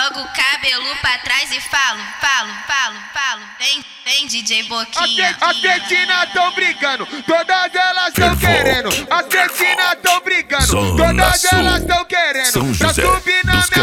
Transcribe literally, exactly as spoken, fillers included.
Jogo o cabelo pra trás e falo, falo, falo, falo. Vem, vem D J Boquinha. As cretinas tão brincando, todas elas tão querendo. As cretinas tão brincando, todas elas tão querendo. Pra subir na